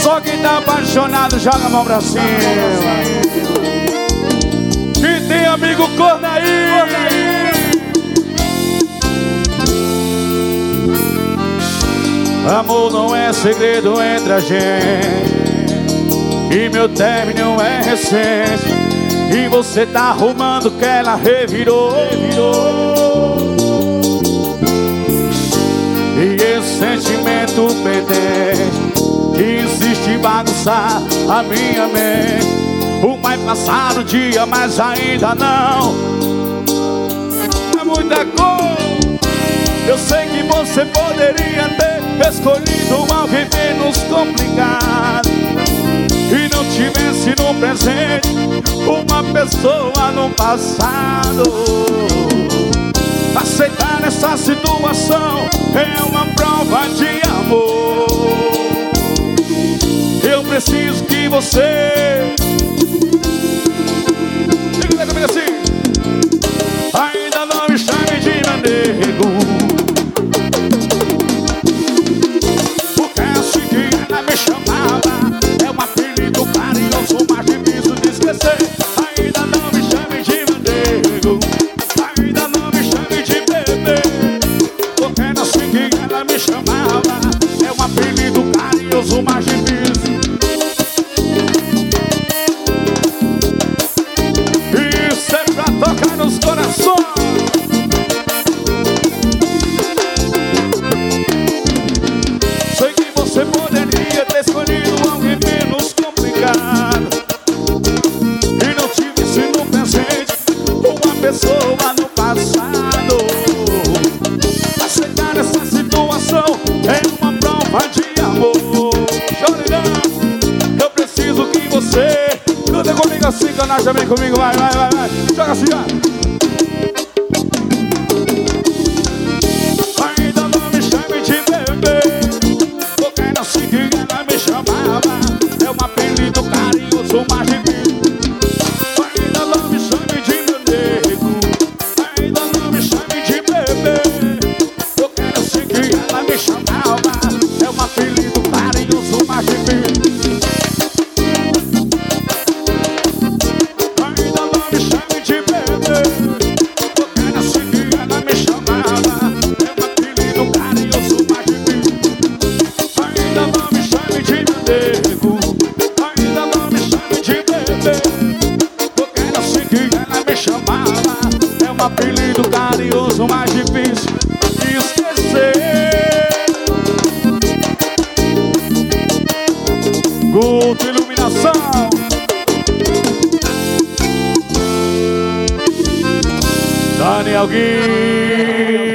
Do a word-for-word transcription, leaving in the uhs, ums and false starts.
Só quem tá apaixonado joga a mão pra cima. E tem amigo corno aí. Amor não é segredo entre a gente, e meu término é recente, e você tá arrumando que ela revirou, revirou. E esse sentimento pendente insiste em bagunçar a minha mente. O mais passado o dia, mas ainda não. É muita cor. Eu sei que você poderia ter escolhido alguém menos complicado e não tivesse no presente uma pessoa no passado. Aceitar essa situação é uma prova de amor. Eu preciso que você diga comigo assim: ainda não me chame de meu nego, porque assim que ela me chamava é um apelido carinhoso, mais difícil de esquecer. Ainda não me chame de meu nego, ainda não me chame de bebê, porque assim que ela me chamava é um apelido carinhoso, mais difícil. Isso é pra tocar nos corações. Sei que você poderia ter escolhido alguém menos complicado e não tivesse no presente uma pessoa no passado. Aceitar essa situação é uma prova de amor. Eu preciso que você canta comigo assim, canais também comigo, vai, vai, vai, vai. Joga assim, ó. Ainda não me chame de bebê, porque assim que ela me chamava é um apelido carinhoso, mais difícil. Ainda não me chame de meu nego, ainda não me chame de bebê, porque assim que ela me chamava é um apelido carinhoso, mais difícil. Apelido carinhoso, mais difícil de esquecer. Culto, iluminação. Daniel Gui.